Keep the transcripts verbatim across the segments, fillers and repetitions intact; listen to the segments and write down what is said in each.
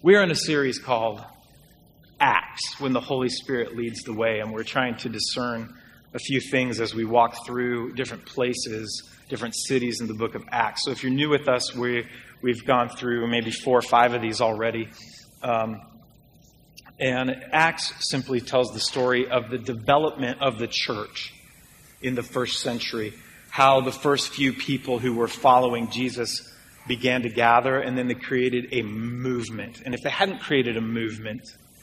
We are in a series called Acts, when the Holy Spirit leads the way, and we're trying to discern a few things as we walk through different places, different cities in the book of Acts. So if you're new with us, we, we've gone through maybe four or five of these already. Um, and Acts simply tells the story of the development of the church in the first century, how the first few people who were following Jesus began to gather, and then they created a movement. And if they hadn't created a movement,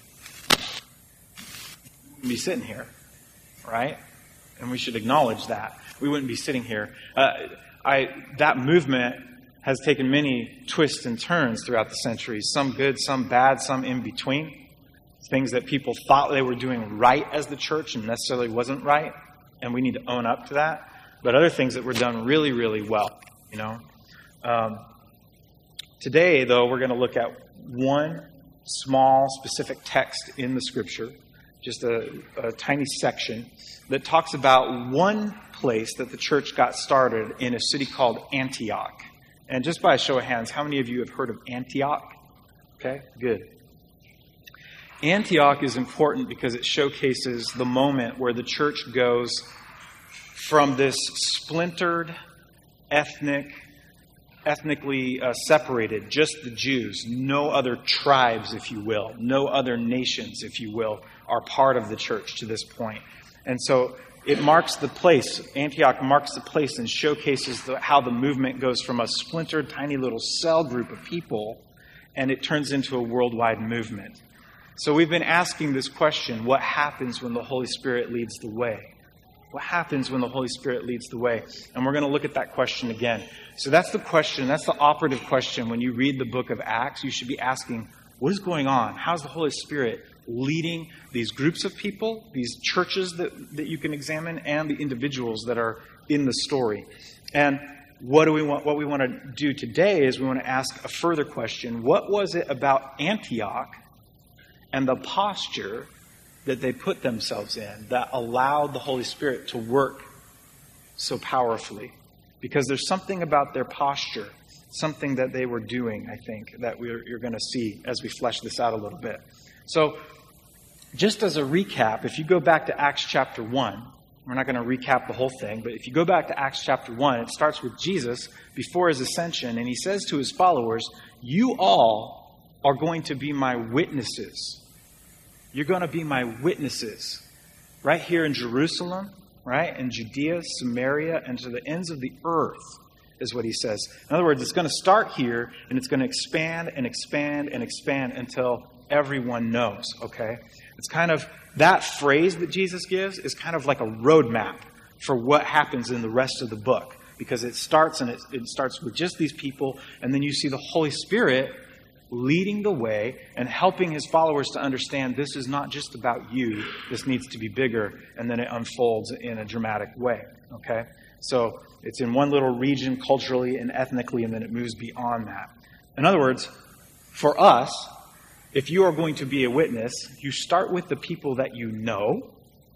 we'd be sitting here, right? And we should acknowledge that. We wouldn't be sitting here. Uh, I that movement has taken many twists and turns throughout the centuries, some good, some bad, some in between. Things that people thought they were doing right as the church and necessarily wasn't right, and we need to own up to that. But other things that were done really, really well, you know. Um, today, though, we're going to look at one small, specific text in the Scripture, just a, a tiny section that talks about one place that the church got started in a city called Antioch. And just by a show of hands, how many of you have heard of Antioch? Okay, good. Antioch is important because it showcases the moment where the church goes from this splintered, ethnic, ethnically uh, separated, just the Jews, no other tribes, if you will, no other nations, if you will, are part of the church to this point. And so it marks the place, Antioch marks the place and showcases the, how the movement goes from a splintered, tiny little cell group of people, and it turns into a worldwide movement. So we've been asking this question, what happens when the Holy Spirit leads the way? What happens when the Holy Spirit leads the way? And we're going to look at that question again. So that's the question, that's the operative question. When you read the book of Acts, you should be asking, what is going on? How's the Holy Spirit leading these groups of people, these churches that, that you can examine, and the individuals that are in the story? And what do we want? What we want to do today is we want to ask a further question. What was it about Antioch and the posture that they put themselves in that allowed the Holy Spirit to work so powerfully? Because there's something about their posture, something that they were doing, I think, that we're, you're going to see as we flesh this out a little bit. So, just as a recap, if you go back to Acts chapter one, we're not going to recap the whole thing, but if you go back to Acts chapter one, it starts with Jesus before his ascension, and he says to his followers, you all are going to be my witnesses. You're going to be my witnesses right here in Jerusalem, right? In Judea, Samaria, and to the ends of the earth is what he says. In other words, it's going to start here and it's going to expand and expand and expand until everyone knows, okay? It's kind of, that phrase that Jesus gives is kind of like a roadmap for what happens in the rest of the book, because it starts and it, it starts with just these people, and then you see the Holy Spirit leading the way and helping his followers to understand this is not just about you. This needs to be bigger. And then it unfolds in a dramatic way. Okay? So it's in one little region culturally and ethnically, and then it moves beyond that. In other words, for us, if you are going to be a witness, you start with the people that you know,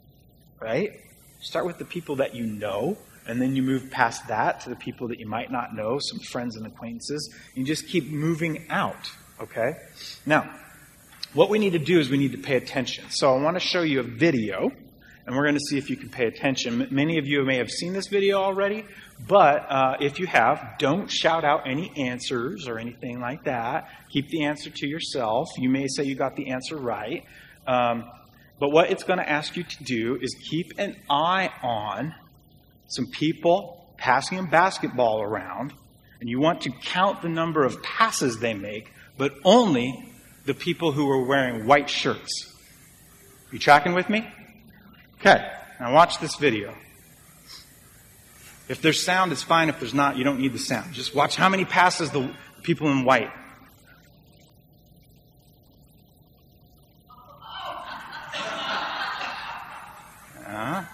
right? Start with the people that you know, and then you move past that to the people that you might not know, some friends and acquaintances. You just keep moving out. Okay? Now, what we need to do is we need to pay attention. So I want to show you a video, and we're going to see if you can pay attention. Many of you may have seen this video already, but uh, if you have, don't shout out any answers or anything like that. Keep the answer to yourself. You may say you got the answer right. Um, but what it's going to ask you to do is keep an eye on some people passing a basketball around, and you want to count the number of passes they make, but only the people who are wearing white shirts. You tracking with me? Okay, now watch this video. If there's sound, it's fine. If there's not, you don't need the sound. Just watch how many passes the people in white. Uh,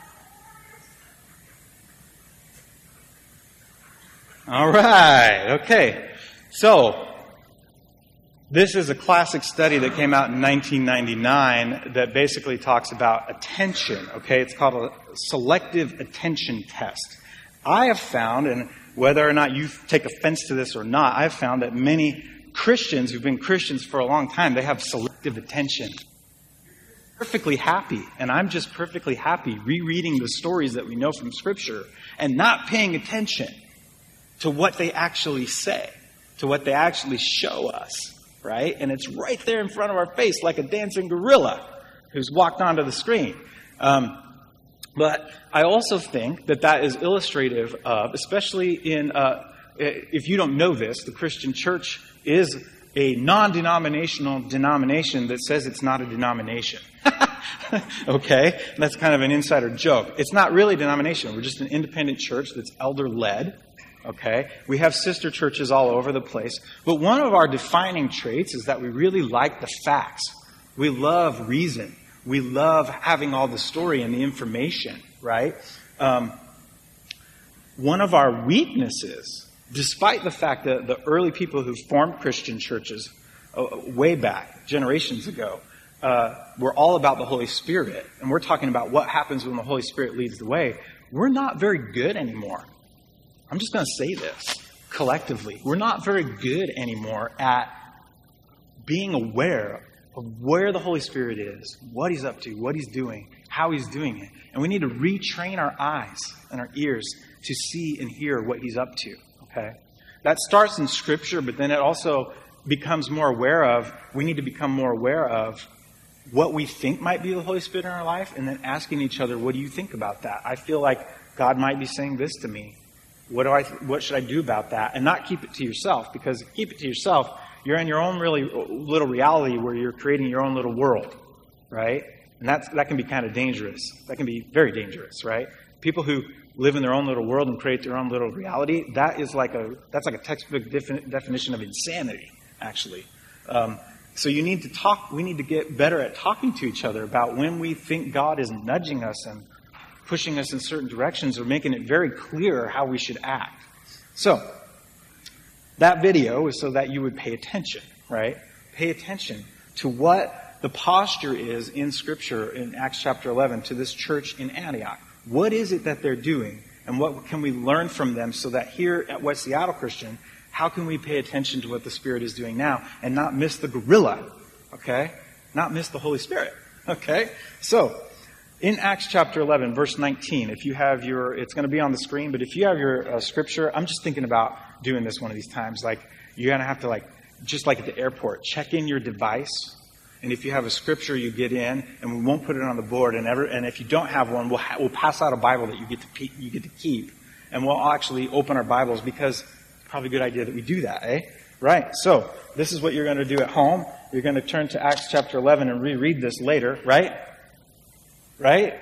all right, okay. So, this is a classic study that came out in nineteen ninety-nine that basically talks about attention, okay? It's called a selective attention test. I have found, and whether or not you take offense to this or not, I've found that many Christians who've been Christians for a long time, they have selective attention. Perfectly happy, and I'm just perfectly happy rereading the stories that we know from Scripture and not paying attention to what they actually say, to what they actually show us, right? And it's right there in front of our face like a dancing gorilla who's walked onto the screen. Um, but I also think that that is illustrative of, especially in, uh, if you don't know this, the Christian church is a non-denominational denomination that says it's not a denomination. Okay? That's kind of an insider joke. It's not really a denomination. We're just an independent church that's elder-led. Okay? We have sister churches all over the place. But one of our defining traits is that we really like the facts. We love reason. We love having all the story and the information, right? Um, one of our weaknesses, despite the fact that the early people who formed Christian churches uh, way back, generations ago, uh, were all about the Holy Spirit, and we're talking about what happens when the Holy Spirit leads the way, we're not very good anymore. I'm just going to say this collectively. We're not very good anymore at being aware of where the Holy Spirit is, what He's up to, what He's doing, how He's doing it. And we need to retrain our eyes and our ears to see and hear what He's up to. Okay? That starts in Scripture, but then it also becomes more aware of, we need to become more aware of what we think might be the Holy Spirit in our life, and then asking each other, what do you think about that? I feel like God might be saying this to me. What do I? What should I do about that? And not keep it to yourself, because if you keep it to yourself, you're in your own really little reality where you're creating your own little world, right? And that's, that can be kind of dangerous. That can be very dangerous, right? People who live in their own little world and create their own little reality, that is like a, that's like a textbook defin- definition of insanity, actually. Um, so you need to talk, we need to get better at talking to each other about when we think God is nudging us and pushing us in certain directions, or making it very clear how we should act. So, that video is so that you would pay attention, right? Pay attention to what the posture is in Scripture in Acts chapter eleven to this church in Antioch. What is it that they're doing? And what can we learn from them so that here at West Seattle Christian, how can we pay attention to what the Spirit is doing now and not miss the gorilla, okay? Not miss the Holy Spirit, okay? So, in Acts chapter eleven, verse nineteen, if you have your, it's going to be on the screen, but if you have your uh, Scripture, I'm just thinking about doing this one of these times. Like, you're going to have to, like, just like at the airport, check in your device. And if you have a Scripture, you get in, and we won't put it on the board. And ever, and if you don't have one, we'll, ha- we'll pass out a Bible that you get to pe- you get to keep. And we'll actually open our Bibles, because it's probably a good idea that we do that, eh? Right. So, this is what you're going to do at home. You're going to turn to Acts chapter eleven and reread this later, right? Right?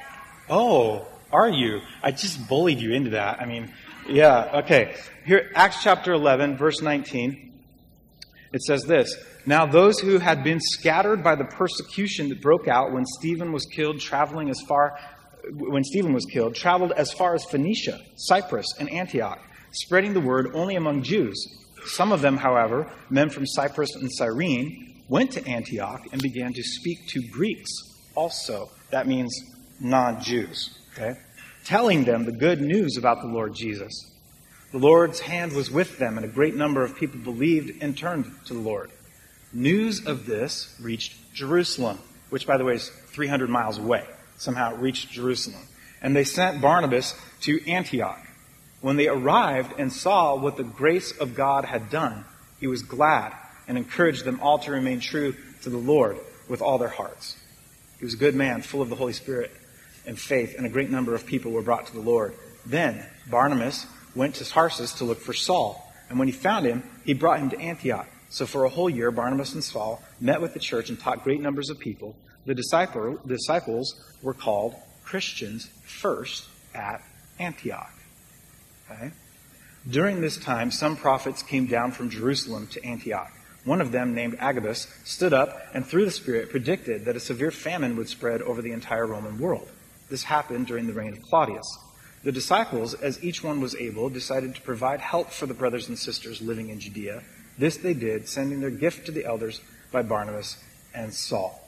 Oh, are you? I just bullied you into that. I mean, yeah, okay. Here, Acts chapter eleven, verse nineteen. It says this: Now those who had been scattered by the persecution that broke out when Stephen was killed, traveling as far, when Stephen was killed, traveled as far as Phoenicia, Cyprus, and Antioch, spreading the word only among Jews. Some of them, however, men from Cyprus and Cyrene, went to Antioch and began to speak to Greeks also. That means non-Jews, okay? Telling them the good news about the Lord Jesus. The Lord's hand was with them, and a great number of people believed and turned to the Lord. News of this reached Jerusalem, which, by the way, is three hundred miles away. Somehow it reached Jerusalem. And they sent Barnabas to Antioch. When they arrived and saw what the grace of God had done, he was glad and encouraged them all to remain true to the Lord with all their hearts. He was a good man, full of the Holy Spirit and faith, and a great number of people were brought to the Lord. Then Barnabas went to Tarsus to look for Saul, and when he found him, he brought him to Antioch. So for a whole year, Barnabas and Saul met with the church and taught great numbers of people. The disciple, disciples were called Christians first at Antioch. Okay? During this time, some prophets came down from Jerusalem to Antioch. One of them, named Agabus, stood up and through the Spirit predicted that a severe famine would spread over the entire Roman world. This happened during the reign of Claudius. The disciples, as each one was able, decided to provide help for the brothers and sisters living in Judea. This they did, sending their gift to the elders by Barnabas and Saul.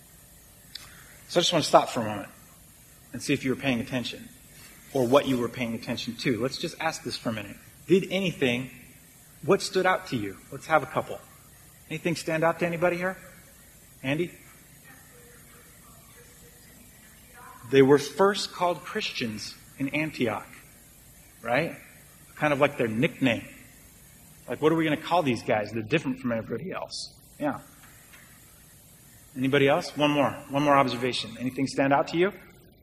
So I just want to stop for a moment and see if you were paying attention, or what you were paying attention to. Let's just ask this for a minute. Did anything What stood out to you? Let's have a couple. Anything stand out to anybody here? Andy? They were first called Christians in Antioch, right? Kind of like their nickname. Like, what are we going to call these guys? They're different from everybody else. Yeah. Anybody else? One more. One more observation. Anything stand out to you?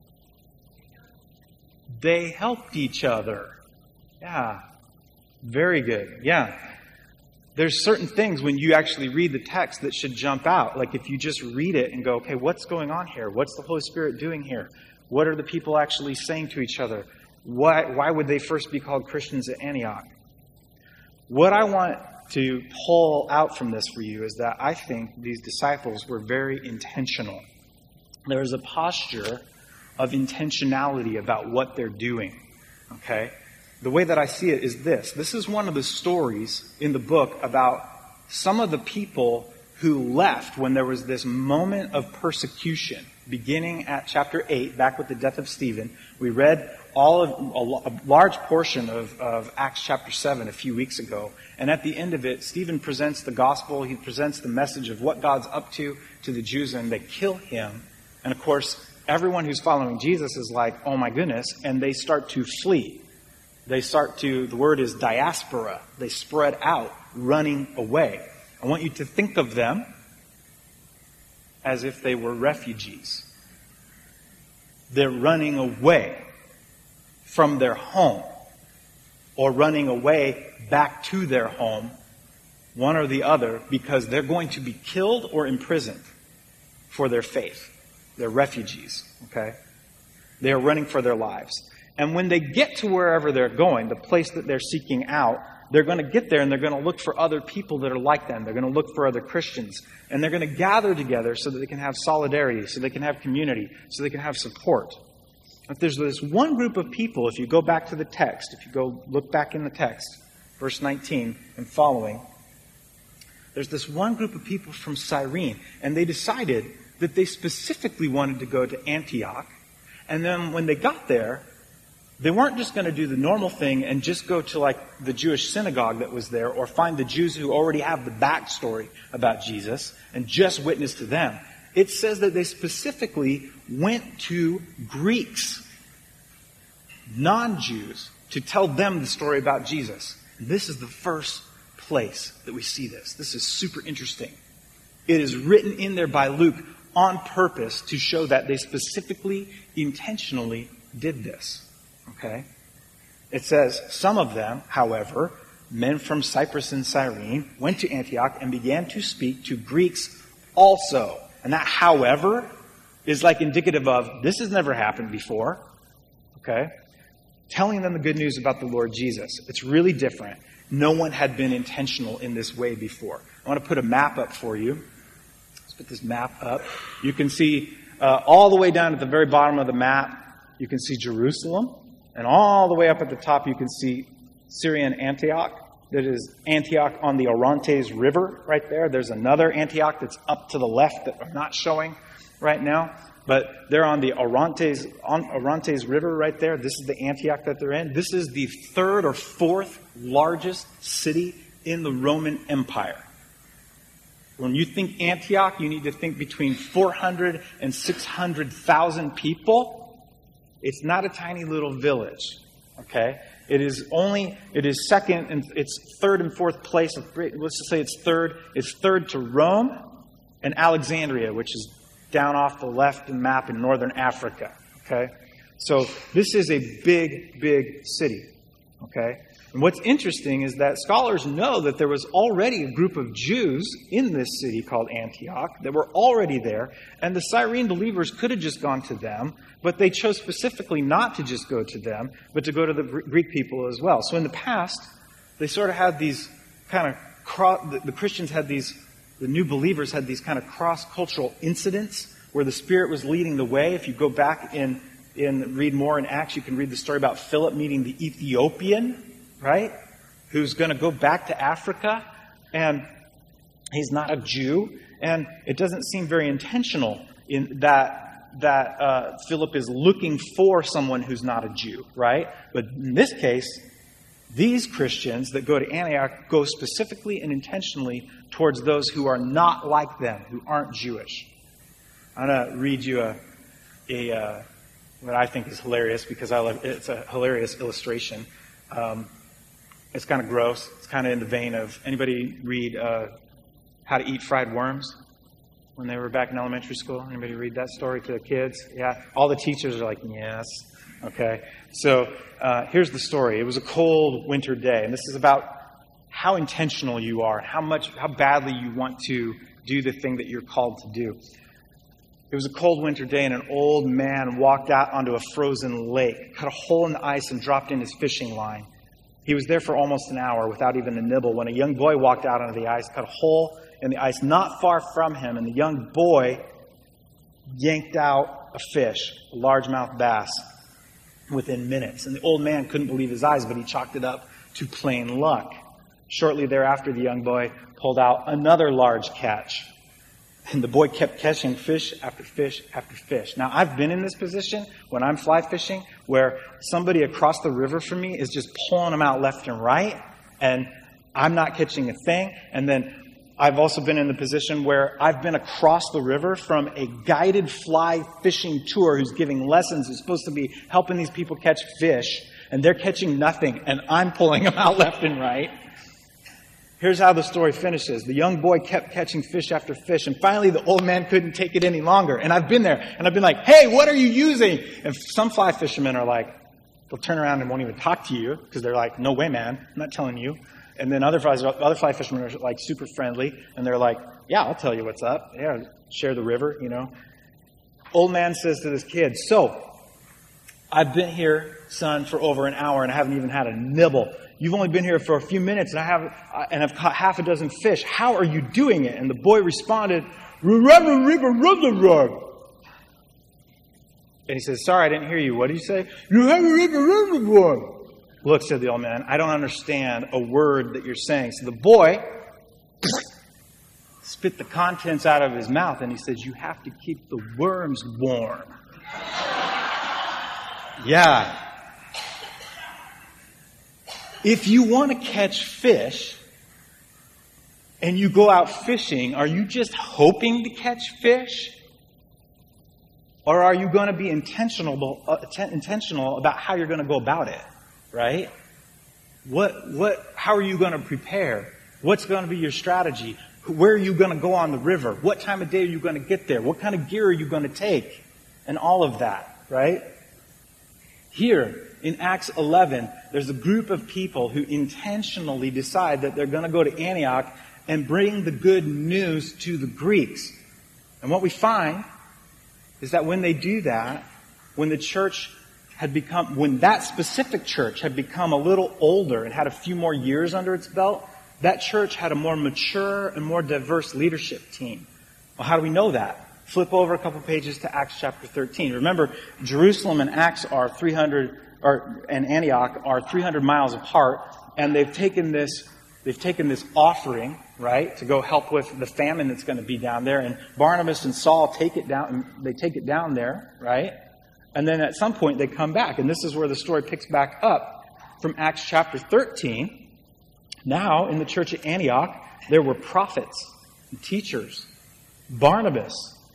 They helped each other. Yeah. Very good. Yeah. There's certain things when you actually read the text that should jump out. Like if you just read it and go, okay, what's going on here? What's the Holy Spirit doing here? What are the people actually saying to each other? Why, why would they first be called Christians at Antioch? What I want to pull out from this for you is that I think these disciples were very intentional. There is a posture of intentionality about what they're doing. Okay? The way that I see it is this. This is one of the stories in the book about some of the people who left when there was this moment of persecution, beginning at chapter eight, back with the death of Stephen. We read all of a, a large portion of, of Acts chapter seven a few weeks ago. And at the end of it, Stephen presents the gospel. He presents the message of what God's up to to the Jews, and they kill him. And of course, everyone who's following Jesus is like, oh my goodness, and they start to flee. They start to, the word is diaspora. They spread out, running away. I want you to think of them as if they were refugees. They're running away from their home or running away back to their home, one or the other, because they're going to be killed or imprisoned for their faith. They're refugees, okay? They are running for their lives. And when they get to wherever they're going, the place that they're seeking out, they're going to get there and they're going to look for other people that are like them. They're going to look for other Christians. And they're going to gather together so that they can have solidarity, so they can have community, so they can have support. If there's this one group of people, if you go back to the text, if you go look back in the text, verse nineteen and following, there's this one group of people from Cyrene, and they decided that they specifically wanted to go to Antioch. And then when they got there, they weren't just going to do the normal thing and just go to like the Jewish synagogue that was there or find the Jews who already have the backstory about Jesus and just witness to them. It says that they specifically went to Greeks, non-Jews, to tell them the story about Jesus. And this is the first place that we see this. This is super interesting. It is written in there by Luke on purpose to show that they specifically, intentionally did this. Okay? It says, some of them, however, men from Cyprus and Cyrene, went to Antioch and began to speak to Greeks also. And that however is like indicative of, this has never happened before. Okay? Telling them the good news about the Lord Jesus. It's really different. No one had been intentional in this way before. I want to put a map up for you. Let's put this map up. You can see uh, all the way down at the very bottom of the map, you can see Jerusalem. And all the way up at the top, you can see Syrian Antioch. That is Antioch on the Orontes River right there. There's another Antioch that's up to the left that I'm not showing right now. But they're on the Orontes, on Orontes River right there. This is the Antioch that they're in. This is the third or fourth largest city in the Roman Empire. When you think Antioch, you need to think between four hundred and six hundred thousand people. It's not a tiny little village, okay? It is only, it is second, and it's third and fourth place. Of, let's just say it's third. It's third to Rome and Alexandria, which is down off the left in map in northern Africa, okay? So this is a big, big city, okay? And what's interesting is that scholars know that there was already a group of Jews in this city called Antioch that were already there, and the Cyrene believers could have just gone to them, but they chose specifically not to just go to them, but to go to the Greek people as well. So in the past, they sort of had these kind of, cross, the, the Christians had these, the new believers had these kind of cross-cultural incidents where the Spirit was leading the way. If you go back in, in read more in Acts, you can read the story about Philip meeting the Ethiopian, right? Who's going to go back to Africa, and he's not a Jew, and it doesn't seem very intentional in that that uh, Philip is looking for someone who's not a Jew, right? But in this case, These Christians that go to Antioch go specifically and intentionally towards those who are not like them, who aren't Jewish. I'm going to read you a, a uh, what I think is hilarious because I love it's a hilarious illustration. Um, it's kind of gross. It's kind of in the vein of, anybody read uh, How to Eat Fried Worms when they were back in elementary school? Anybody read that story to the kids? Yeah. All the teachers are like, yes. Okay. So uh, here's the story. It was a cold winter day, and this is about how intentional you are, how much, how badly you want to do the thing that you're called to do. It was a cold winter day, and an old man walked out onto a frozen lake, cut a hole in the ice, and dropped in his fishing line. He was there for almost an hour without even a nibble when a young boy walked out onto the ice, cut a hole in the ice not far from him, and the young boy yanked out a fish, a largemouth bass, within minutes. And the old man couldn't believe his eyes, but he chalked it up to plain luck. Shortly thereafter, the young boy pulled out another large catch. And the boy kept catching fish after fish after fish. Now, I've been in this position when I'm fly fishing where somebody across the river from me is just pulling them out left and right, and I'm not catching a thing. And then I've also been in the position where I've been across the river from a guided fly fishing tour who's giving lessons, who's supposed to be helping these people catch fish, and they're catching nothing, and I'm pulling them out left and right. Here's how the story finishes. The young boy kept catching fish after fish, and finally the old man couldn't take it any longer. And I've been there, and I've been like, hey, what are you using? And some fly fishermen are like, they'll turn around and won't even talk to you, because they're like, no way, man, I'm not telling you. And then other fly, other fly fishermen are like super friendly, and they're like, yeah, I'll tell you what's up. Yeah, share the river, you know. Old man says to this kid, so, I've been here, son, for over an hour, and I haven't even had a nibble. You've only been here for a few minutes, and I have and I've caught half a dozen fish. How are you doing it? And the boy responded, and he says, sorry, I didn't hear you. What did you say? Look, said the old man, I don't understand a word that you're saying. So the boy spit the contents out of his mouth, and he says, you have to keep the worms warm. Yeah. If you want to catch fish and you go out fishing, are you just hoping to catch fish? Or are you going to be intentional, uh, t- intentional about how you're going to go about it? Right? What, what, how are you going to prepare? What's going to be your strategy? Where are you going to go on the river? What time of day are you going to get there? What kind of gear are you going to take? And all of that, right? Here, in Acts eleven, there's a group of people who intentionally decide that they're going to go to Antioch and bring the good news to the Greeks. And what we find is that when they do that, when the church had become, when that specific church had become a little older and had a few more years under its belt, that church had a more mature and more diverse leadership team. Well, how do we know that? Flip over a couple pages to Acts chapter thirteen. Remember, Jerusalem and Acts are three hundred, or and Antioch are three hundred miles apart, and they've taken this they've taken this offering, right, to go help with the famine that's going to be down there. And Barnabas and Saul take it down, and they take it down there, right? And then at some point they come back, and this is where the story picks back up from Acts chapter thirteen. Now, in the church at Antioch, there were prophets and teachers. Barnabas,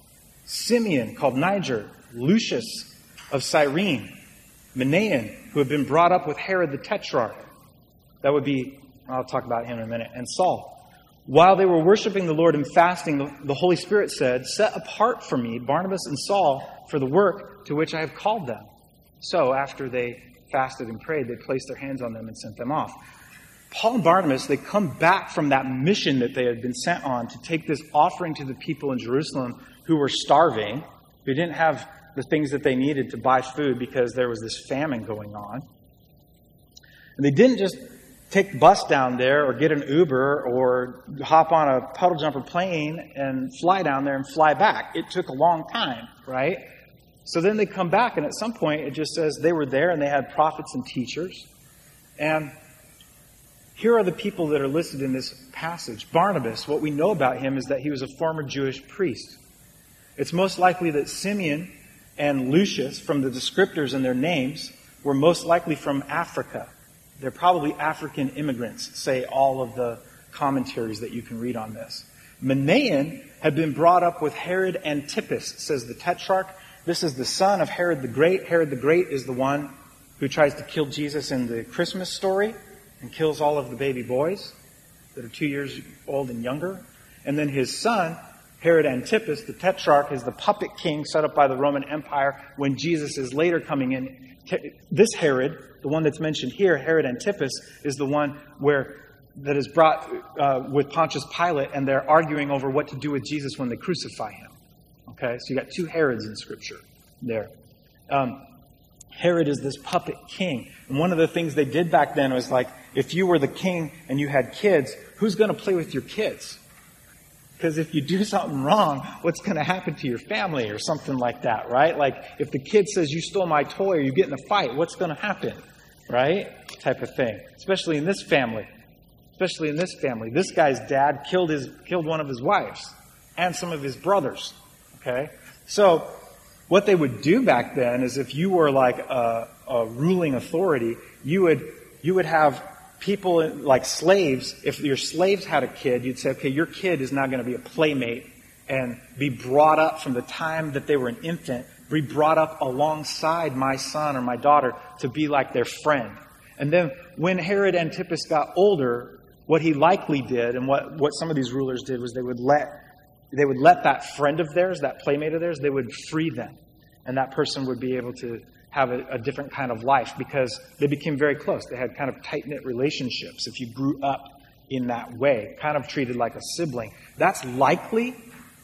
Simeon, called Niger, Lucius of Cyrene, Manaen, who had been brought up with Herod the Tetrarch. That would be, I'll talk about him in a minute, and Saul. While they were worshiping the Lord and fasting, the, the Holy Spirit said, set apart for me Barnabas and Saul for the work to which I have called them. So after they fasted and prayed, they placed their hands on them and sent them off. Paul and Barnabas, they come back from that mission that they had been sent on to take this offering to the people in Jerusalem who were starving, who didn't have the things that they needed to buy food because there was this famine going on. And they didn't just take the bus down there or get an Uber or hop on a puddle jumper plane and fly down there and fly back. It took a long time, right? So then they come back, and at some point it just says they were there and they had prophets and teachers. And here are the people that are listed in this passage. Barnabas, what we know about him is that he was a former Jewish priest. It's most likely that Simeon and Lucius, from the descriptors in their names, were most likely from Africa. They're probably African immigrants, say all of the commentaries that you can read on this. Manaen had been brought up with Herod Antipas, says the Tetrarch. This is the son of Herod the Great. Herod the Great is the one who tries to kill Jesus in the Christmas story and kills all of the baby boys that are two years old and younger. And then his son, Herod Antipas, the Tetrarch, is the puppet king set up by the Roman Empire when Jesus is later coming in. This Herod, the one that's mentioned here, Herod Antipas, is the one where that is brought uh, with Pontius Pilate, and they're arguing over what to do with Jesus when they crucify him. Okay, so you got two Herods in Scripture there. Um, Herod is this puppet king. And one of the things they did back then was like, if you were the king and you had kids, who's going to play with your kids? Because if you do something wrong, what's going to happen to your family or something like that, right? Like if the kid says, you stole my toy or you get in a fight, what's going to happen, right? Type of thing. Especially in this family. Especially in this family. This guy's dad killed his killed one of his wives and some of his brothers. Okay? So what they would do back then is if you were like a, a ruling authority, you would you would have people like slaves. If your slaves had a kid, you'd say, okay, your kid is now going to be a playmate and be brought up from the time that they were an infant, be brought up alongside my son or my daughter to be like their friend. And then when Herod Antipas got older, what he likely did, and what, what some of these rulers did, was they would let they would let that friend of theirs, that playmate of theirs, they would free them. And that person would be able to have a, a different kind of life because they became very close. They had kind of tight-knit relationships if you grew up in that way, kind of treated like a sibling. That's likely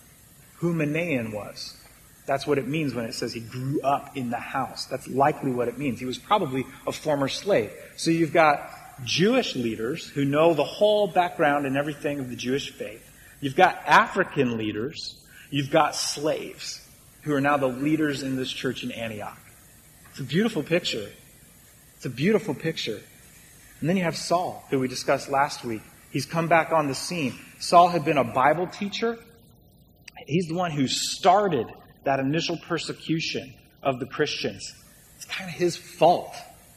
who Manaen was. That's what it means when it says he grew up in the house. That's likely what it means. He was probably a former slave. So you've got Jewish leaders who know the whole background and everything of the Jewish faith. You've got African leaders. You've got slaves who are now the leaders in this church in Antioch. It's a beautiful picture. It's a beautiful picture. And then you have Saul, who we discussed last week. He's come back on the scene. Saul had been a Bible teacher. He's the one who started that initial persecution of the Christians. It's kind of his fault.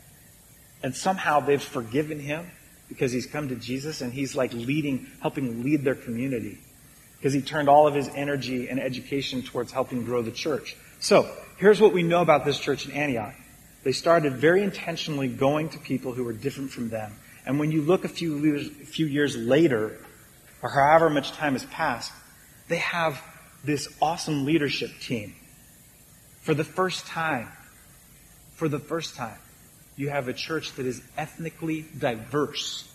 And somehow they've forgiven him because he's come to Jesus and he's like leading, helping lead their community. Because he turned all of his energy and education towards helping grow the church. So, here's what we know about this church in Antioch. They started very intentionally going to people who were different from them. And when you look a few years, a few years later, or however much time has passed, they have this awesome leadership team. For the first time, for the first time, you have a church that is ethnically diverse,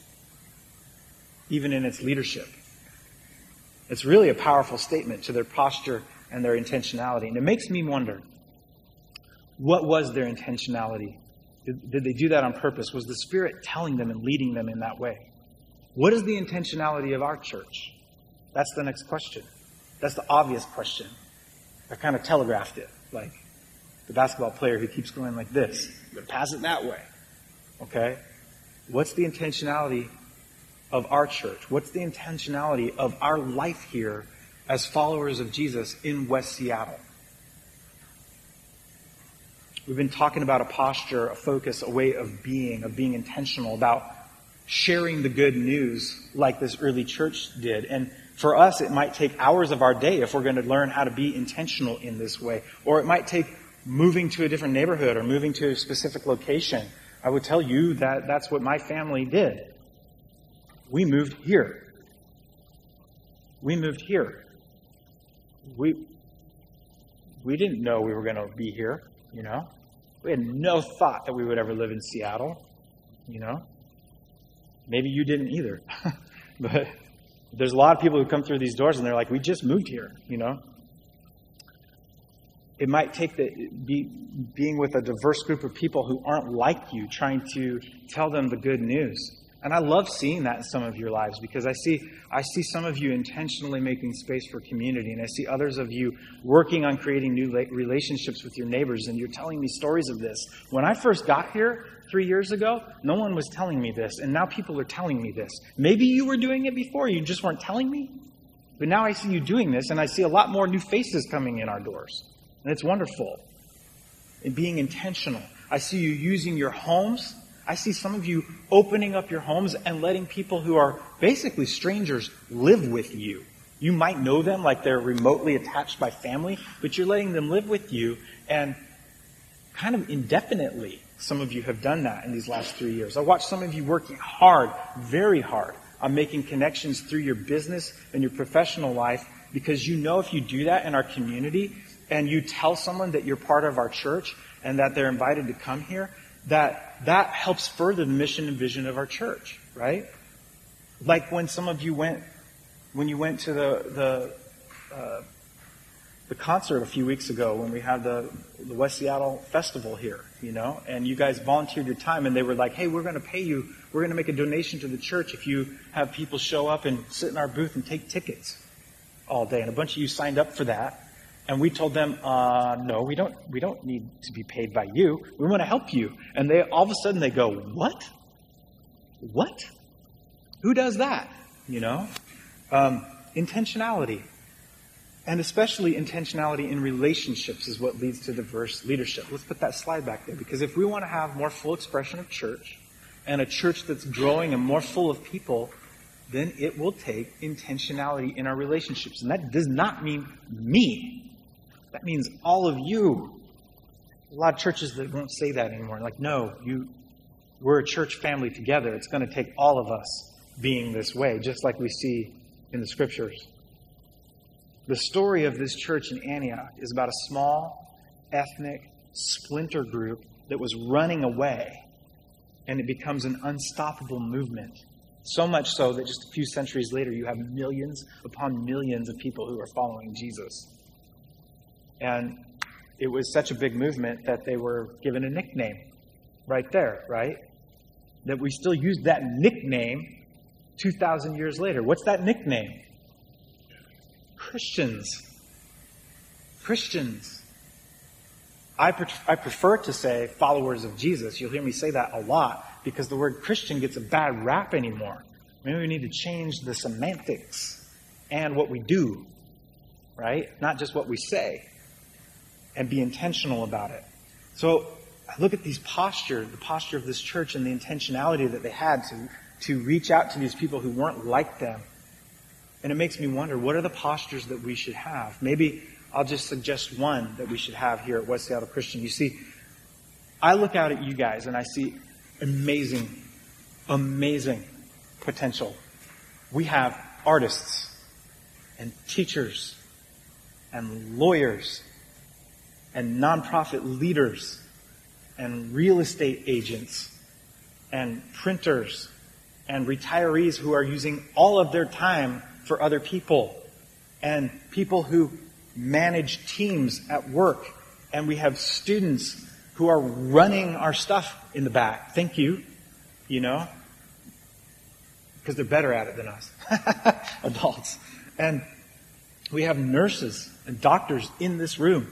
even in its leadership. It's really a powerful statement to their posture and their intentionality. And it makes me wonder, what was their intentionality? Did, did they do that on purpose? Was the Spirit telling them and leading them in that way? What is the intentionality of our church? That's the next question. That's the obvious question. I kind of telegraphed it, like the basketball player who keeps going like this. But pass it that way. Okay? What's the intentionality of our church? What's the intentionality of our life here as followers of Jesus in West Seattle? We've been talking about a posture, a focus, a way of being, of being intentional, about sharing the good news like this early church did. And for us, it might take hours of our day if we're going to learn how to be intentional in this way. Or it might take moving to a different neighborhood or moving to a specific location. I would tell you that that's what my family did. We moved here. We moved here. We, we didn't know we were going to be here, you know. We had no thought that we would ever live in Seattle, you know. Maybe you didn't either. But there's a lot of people who come through these doors and they're like, we just moved here, you know. It might take the, be, being with a diverse group of people who aren't like you, trying to tell them the good news. And I love seeing that in some of your lives because I see I see some of you intentionally making space for community, and I see others of you working on creating new relationships with your neighbors, and you're telling me stories of this. When I first got here three years ago, no one was telling me this, and now people are telling me this. Maybe you were doing it before, you just weren't telling me. But now I see you doing this, and I see a lot more new faces coming in our doors. And it's wonderful. And being intentional. I see you using your homes. I see some of you opening up your homes and letting people who are basically strangers live with you. You might know them like they're remotely attached by family, but you're letting them live with you, and kind of indefinitely, some of you have done that in these last three years. I watched some of you working hard, very hard, on making connections through your business and your professional life, because you know if you do that in our community and you tell someone that you're part of our church and that they're invited to come here, that that helps further the mission and vision of our church, right? Like when some of you went, when you went to the the uh, the concert a few weeks ago when we had the, the West Seattle Festival here, you know, and you guys volunteered your time and they were like, hey, we're going to pay you, we're going to make a donation to the church if you have people show up and sit in our booth and take tickets all day. And a bunch of you signed up for that. And we told them, uh, no, we don't, we don't need to be paid by you. We want to help you. And they, all of a sudden they go, what? What? Who does that? You know? Um, intentionality. And especially intentionality in relationships is what leads to diverse leadership. Let's put that slide back there. Because if we want to have more full expression of church, and a church that's growing and more full of people, then it will take intentionality in our relationships. And that does not mean me. That means all of you. A lot of churches that won't say that anymore. Like, no, you, we're a church family together. It's going to take all of us being this way, just like we see in the scriptures. The story of this church in Antioch is about a small, ethnic, splinter group that was running away, and it becomes an unstoppable movement. So much so that just a few centuries later, you have millions upon millions of people who are following Jesus. And it was such a big movement that they were given a nickname right there, right? That we still use that nickname two thousand years later. What's that nickname? Christians. Christians. I, pre- I prefer to say followers of Jesus. You'll hear me say that a lot because the word Christian gets a bad rap anymore. Maybe we need to change the semantics and what we do, right? Not just what we say, and be intentional about it. So I look at these posture, the posture of this church and the intentionality that they had to, to reach out to these people who weren't like them. And it makes me wonder, what are the postures that we should have? Maybe I'll just suggest one that we should have here at West Seattle Christian. You see, I look out at you guys and I see amazing, amazing potential. We have artists and teachers and lawyers and nonprofit leaders and real estate agents and printers and retirees who are using all of their time for other people, and people who manage teams at work. And we have students who are running our stuff in the back. Thank you, you know, because they're better at it than us, adults. And we have nurses and doctors in this room.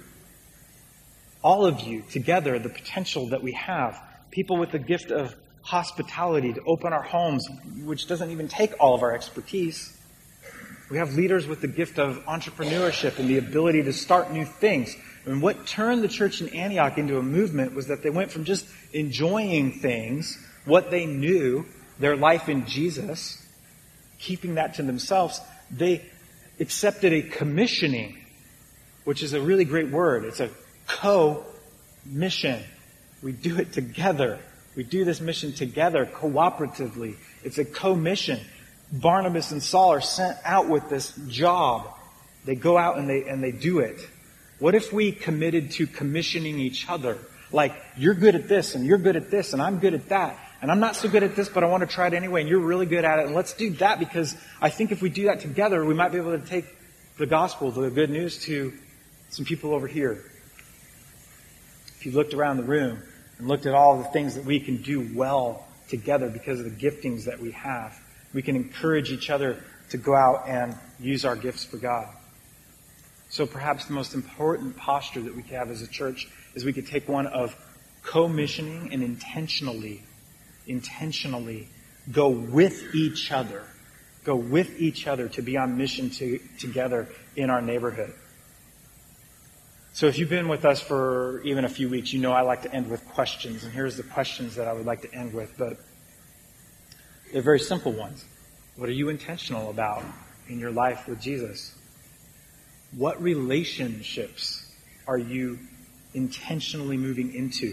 All of you together, the potential that we have. People with the gift of hospitality to open our homes, which doesn't even take all of our expertise. We have leaders with the gift of entrepreneurship and the ability to start new things. And what turned the church in Antioch into a movement was that they went from just enjoying things, what they knew, their life in Jesus, keeping that to themselves. They accepted a commissioning, which is a really great word. It's a co-mission. We do it together. We do this mission together, cooperatively. It's a co-mission. Barnabas and Saul are sent out with this job. They go out and they and they do it. What if we committed to commissioning each other? Like, you're good at this, and you're good at this, and I'm good at that. And I'm not so good at this, but I want to try it anyway, and you're really good at it. And let's do that, because I think if we do that together, we might be able to take the gospel, the good news, to some people over here. If you looked around the room and looked at all the things that we can do well together because of the giftings that we have, we can encourage each other to go out and use our gifts for God. So perhaps the most important posture that we can have as a church is we could take one of co-missioning and intentionally, intentionally go with each other, go with each other to be on mission to, together in our neighborhood. So if you've been with us for even a few weeks, you know I like to end with questions. And here's the questions that I would like to end with. But they're very simple ones. What are you intentional about in your life with Jesus? What relationships are you intentionally moving into?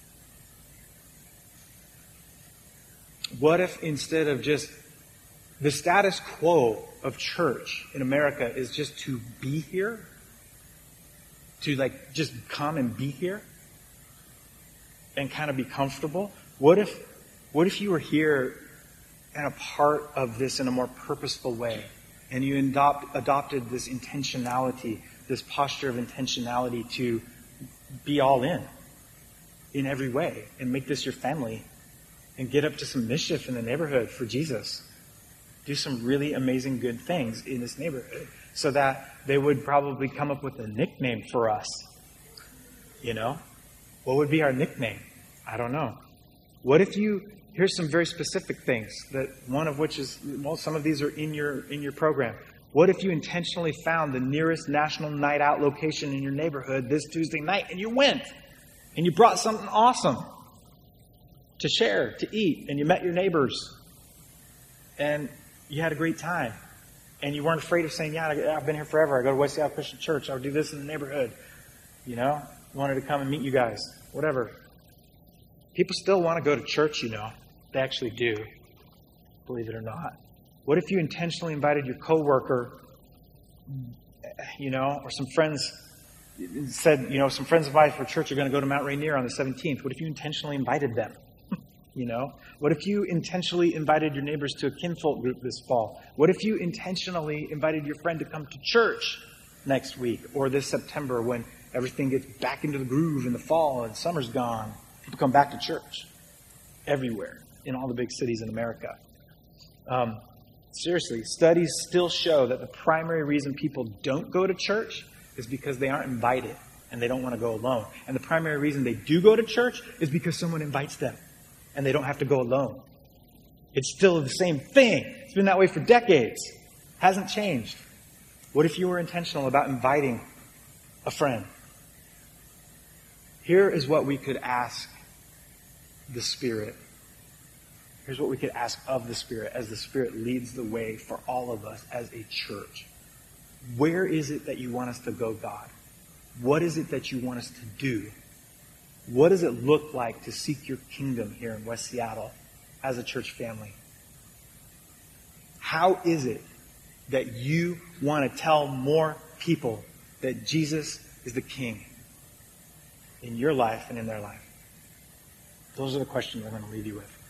What if instead of just the status quo of church in America is just to be here? To like just come and be here? And kind of be comfortable? What if what if you were here and a part of this in a more purposeful way? And you adopt, adopted this intentionality, this posture of intentionality to be all in, in every way, and make this your family, and get up to some mischief in the neighborhood for Jesus. Do some really amazing good things in this neighborhood, so that they would probably come up with a nickname for us. You know? What would be our nickname? I don't know. What if you... Here's some very specific things, that one of which is, well, some of these are in your in your program. What if you intentionally found the nearest national night out location in your neighborhood this Tuesday night, and you went, and you brought something awesome to share, to eat, and you met your neighbors, and you had a great time, and you weren't afraid of saying, yeah, I've been here forever. I go to West Seattle Christian Church. I would do this in the neighborhood. You know, wanted to come and meet you guys, whatever. People still want to go to church, you know. They actually do, believe it or not. What if you intentionally invited your coworker, you know, or some friends, said, you know, some friends of mine for church are going to go to Mount Rainier on the seventeenth. What if you intentionally invited them? You know? What if you intentionally invited your neighbors to a kinfolk group this fall? What if you intentionally invited your friend to come to church next week or this September when everything gets back into the groove in the fall and summer's gone? People come back to church everywhere in all the big cities in America. Um, seriously, studies still show that the primary reason people don't go to church is because they aren't invited and they don't want to go alone. And the primary reason they do go to church is because someone invites them and they don't have to go alone. It's still the same thing. It's been that way for decades. Hasn't changed. What if you were intentional about inviting a friend? Here is what we could ask the Spirit. Here's what we could ask of the Spirit as the Spirit leads the way for all of us as a church. Where is it that you want us to go, God? What is it that you want us to do? What does it look like to seek your kingdom here in West Seattle as a church family? How is it that you want to tell more people that Jesus is the King in your life and in their life? Those are the questions I'm going to leave you with.